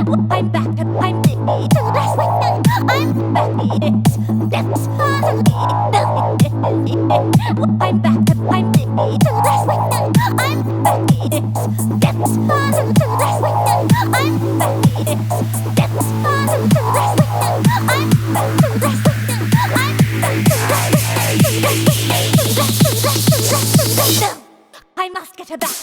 I'm back and I'm ready to rest with them. I'm ready. That's finally I'm back and I'm ready to rest with them. I'm ready. That's finally to rest with them. I'm ready. That's finally to rest with them. I'm back to rest with them. I'm back to rest with them. I must get her back.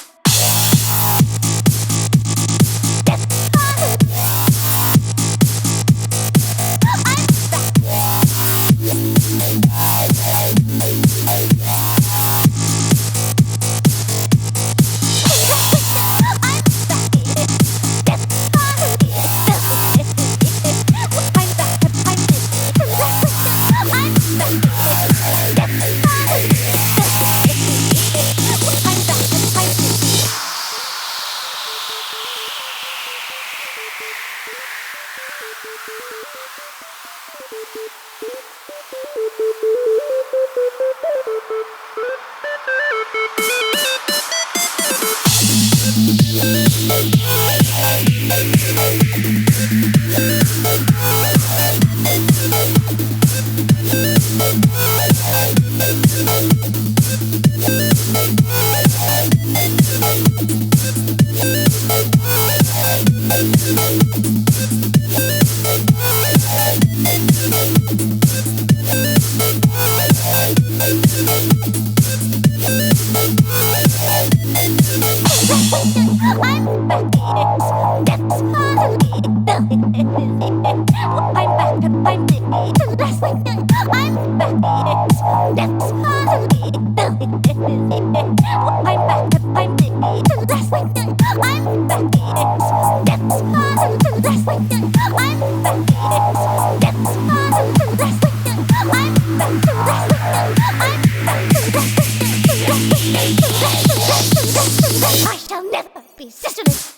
I shall never be sisterless.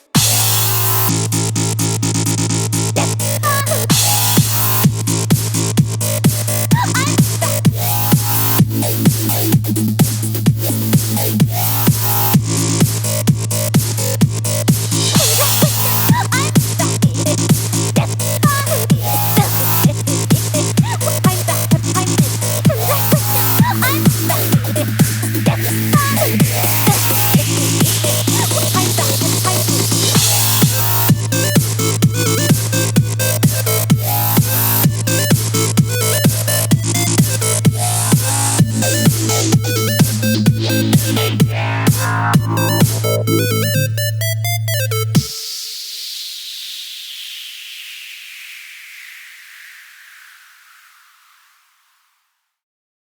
Yeah.